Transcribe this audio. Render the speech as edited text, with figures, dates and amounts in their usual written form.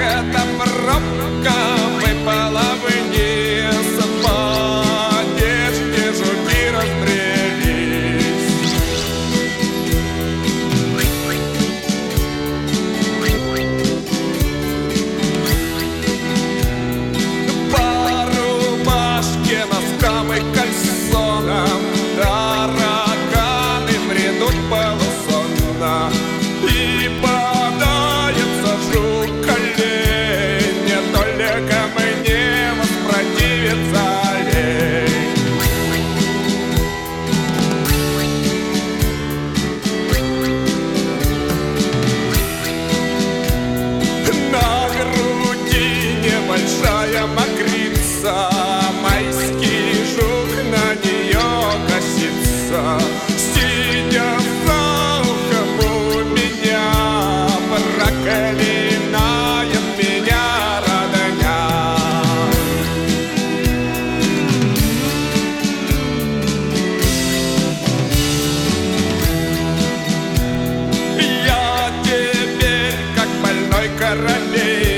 эта пробка выпала вниз, по одежде жуки разбрелись. По рубашке, носкам и кальсонам тараканы бредут полусонно. И бодается жук-олень, только мне воспротивится лень. На груди небольшая мокрица, майский жук на нее косится. Сидя за ухом у меня, проклинает меня родня. Я теперь как больной королей,